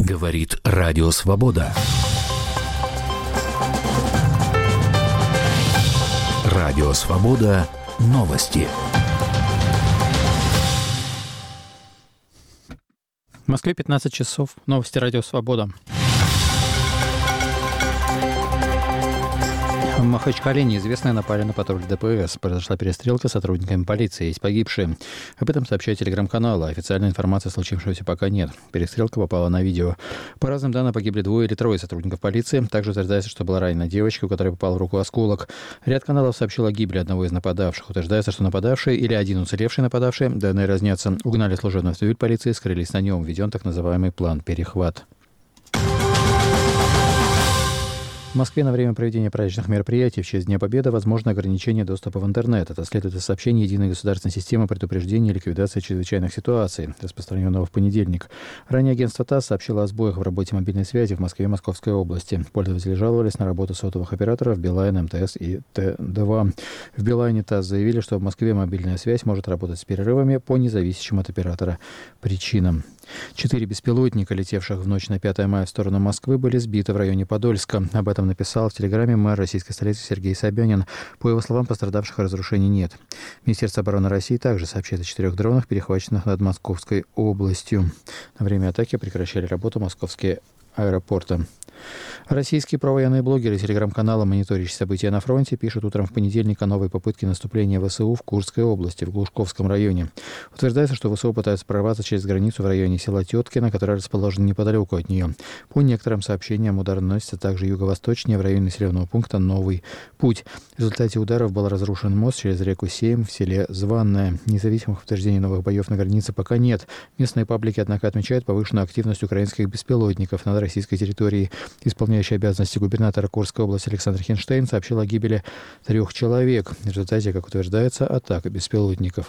Говорит Радио Свобода. Радио Свобода. Новости. В Москве 15 часов. Новости Радио Свобода. В Махачкале неизвестные напали на патруль ДПС. Произошла перестрелка с сотрудниками полиции. Есть погибшие. Об этом сообщают телеграм-каналы. Официальной информации о случившемся пока нет. Перестрелка попала на видео. По разным данным, погибли 2 или 3 сотрудников полиции. Также утверждается, что была ранена девочка, у которой попал в руку осколок. Ряд каналов сообщил о гибели одного из нападавших. Утверждается, что нападавший или один уцелевший нападавший, данные разнятся, угнали служебный автомобиль полиции, скрылись на нем. Введен так называемый план «Перехват». В Москве на время проведения праздничных мероприятий в честь Дня Победы возможно ограничение доступа в интернет. Это следует из сообщения Единой государственной системы предупреждения и ликвидации чрезвычайных ситуаций, распространенного в понедельник. Ранее агентство ТАСС сообщило о сбоях в работе мобильной связи в Москве и Московской области. Пользователи жаловались на работу сотовых операторов Билайн, МТС и Т2. В Билайне ТАСС заявили, что в Москве мобильная связь может работать с перерывами по независящим от оператора причинам. 4 беспилотника, летевших в ночь на 5 мая в сторону Москвы, были сбиты в районе Подольска. Об этом написал в Телеграме мэр российской столицы Сергей Собянин. По его словам, пострадавших и разрушений нет. Министерство обороны России также сообщает о 4 дронах, перехваченных над Московской областью. На время атаки прекращали работу московские аэропорты. Российские провоенные блогеры и телеграм-каналы, мониторящие события на фронте, пишут утром в понедельник о новой попытке наступления ВСУ в Курской области, в Глушковском районе. Утверждается, что ВСУ пытаются прорваться через границу в районе села Теткино, которое расположено неподалеку от нее. По некоторым сообщениям, удар наносится также юго-восточнее, в районе населенного пункта Новый Путь. В результате ударов был разрушен мост через реку Сейм в селе Званное. Независимых утверждений новых боев на границе пока нет. Местные паблики, однако, отмечают повышенную активность украинских беспилотников над российской территорией. Исполняющий обязанности губернатора Курской области Александр Хинштейн сообщил о гибели 3 человек в результате, как утверждается, атак беспилотников.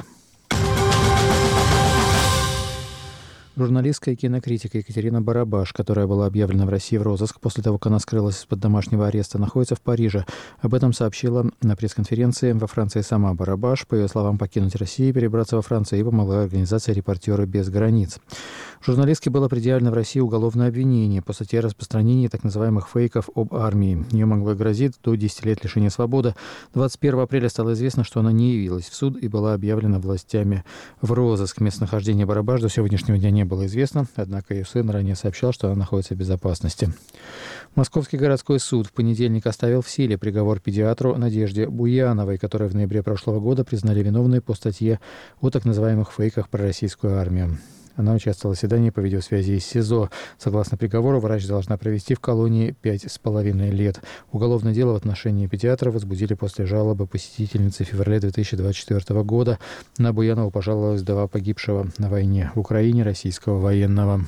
Журналистка и кинокритика Екатерина Барабаш, которая была объявлена в России в розыск после того, как она скрылась из-под домашнего ареста, находится в Париже. Об этом сообщила на пресс-конференции во Франции сама Барабаш. По ее словам, покинуть Россию, перебраться во Францию ей помогла организация «Репортеры без границ». Журналистке было предъявлено в России уголовное обвинение по статье о распространении так называемых фейков об армии. Ее могло грозить до 10 лет лишения свободы. 21 апреля стало известно, что она не явилась в суд и была объявлена властями в розыск. Местонахождение Барабаш до сегодняшнего дня не было известно, однако ее сын ранее сообщал, что она находится в безопасности. Московский городской суд в понедельник оставил в силе приговор педиатру Надежде Буяновой, которую в ноябре прошлого года признали виновной по статье о так называемых фейках про российскую армию. Она участвовала в заседании по видеосвязи из СИЗО. Согласно приговору, врач должна провести в колонии 5,5 лет. Уголовное дело в отношении педиатра возбудили после жалобы посетительницы в феврале 2024 года. На Буянову пожаловалось вдова погибшего на войне в Украине российского военного.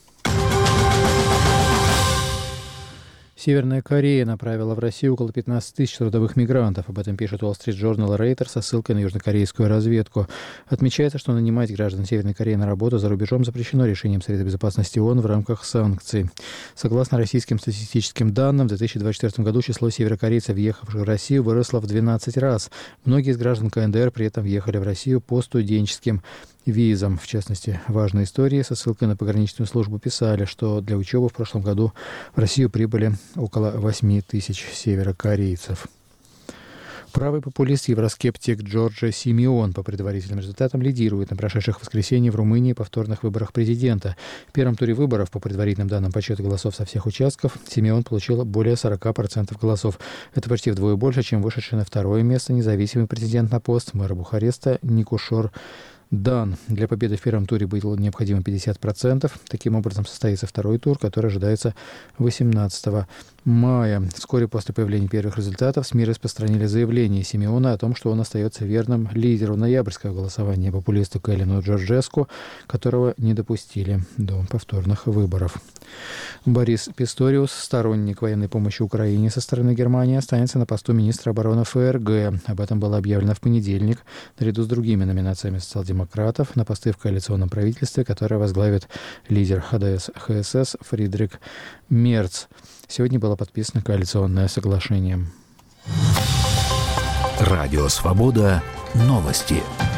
Северная Корея направила в Россию около 15 тысяч трудовых мигрантов. Об этом пишет Wall Street Journal Reuters со ссылкой на южнокорейскую разведку. Отмечается, что нанимать граждан Северной Кореи на работу за рубежом запрещено решением Совета Безопасности ООН в рамках санкций. Согласно российским статистическим данным, в 2024 году число северокорейцев, въехавших в Россию, выросло в 12 раз. Многие из граждан КНДР при этом въехали в Россию по студенческим визам. В частности, важные истории со ссылкой на пограничную службу писали, что для учебы в прошлом году в Россию прибыли около 8 тысяч северокорейцев. Правый популист, евроскептик Джорджа Симеон по предварительным результатам лидирует на прошедших в воскресенье в Румынии повторных выборах президента. В первом туре выборов, по предварительным данным подсчета голосов со всех участков, Симеон получил более 40% голосов. Это почти вдвое больше, чем вышедший на второе место независимый претендент на пост мэра Бухареста Никушор Дан. Для победы в первом туре было необходимо 50%. Таким образом, состоится второй тур, который ожидается 18 мая. Вскоре после появления первых результатов СМИ распространили заявление Симеона о том, что он остается верным лидеру ноябрьского голосования, популисту Кэлину Джорджеску, которого не допустили до повторных выборов. Борис Писториус, сторонник военной помощи Украине со стороны Германии, останется на посту министра обороны ФРГ. Об этом было объявлено в понедельник, наряду с другими номинациями социал-демократов на посты в коалиционном правительстве, которое возглавит лидер ХДС-ХСС Фридрих Мерц. Сегодня было подписано коалиционное соглашение. Радио «Свобода». Новости.